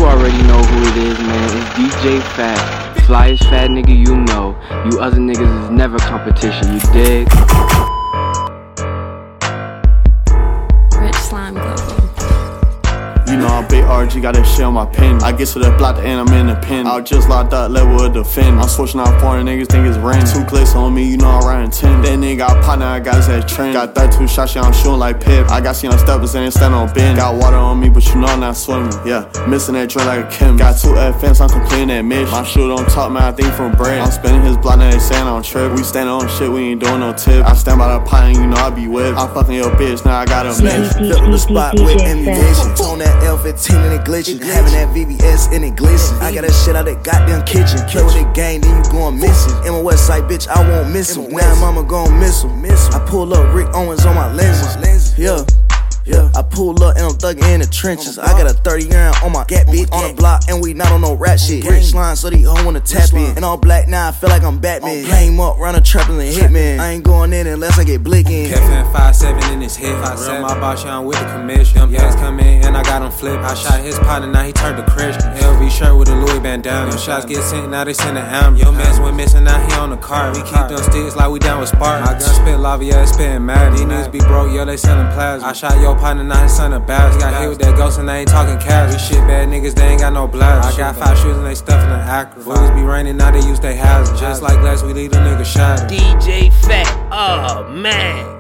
already know who it is, man. It's DJ Fat. Flyest fat nigga you know. You other niggas is never competition, you dig? Rich Slime Global. You know I'm big RG, got that shit on my pen. I get to the block and I'm in the pen. I was just locked up, level of defend. I'm switching out foreign niggas, think it's rain. 2 clicks on me, you know I'm riding 10. That nigga got a partner, I got his ass trend. Got 32 shots, yeah, I'm shooting like Pip. I got seen on steppers and ain't stand on bend. Got water on me, but you know I'm not swimming. Yeah, missing that drink like a Kim. Got 2 FMs, I'm completing that mission. My shoe don't talk, man, I think from bread. I'm spinning his block, now they saying I'm trip. We standing on shit, we ain't doing no tip. I stand by the pot and you know I be whipped. I'm fucking your bitch, now I got a bitch. Fill the spot with ammunition. On that L15 and it glitching. Having that VVS and it glisten. I got that shit out that goddamn kitchen. Play with the game, then you gon' miss it. In my Westside, bitch, I won't miss him. Now mama gon' miss him. I pull up Rick Owens on my lenses. Yeah, I pull up and I'm thuggin' in the trenches. I got a 30 round on my gap, bitch. On the block and we not on no rap shit. Rich line, so these hoes wanna tap in. And all black now, I feel like I'm Batman. Came up, run a trap and hitman. I ain't going in unless I get blickin'. Kevin 5'7" in his head. Real my boss, young with the commission. Them gas come in and I got him flipped. I shot his partner, now he turned to Christian. LV shirt with a Louis bandana. Them shots get sent, now they send an ambulance. Your mans went missing, now he on the car. We keep them sticks like we down with Spark. My gun spit lava, yeah, it spittin' mad. These niggas be broke, yeah, they sellin' plasma. I shot your partner, now his son a bad. He got hit with that ghost and they ain't talking cash. We shit bad niggas, they ain't got no blast. I got 5 shoes and they stuffin' the Acura. Boys be raining, now they use they hazards. Just like glass, we leave a nigga shattered. DJ Fat, oh man.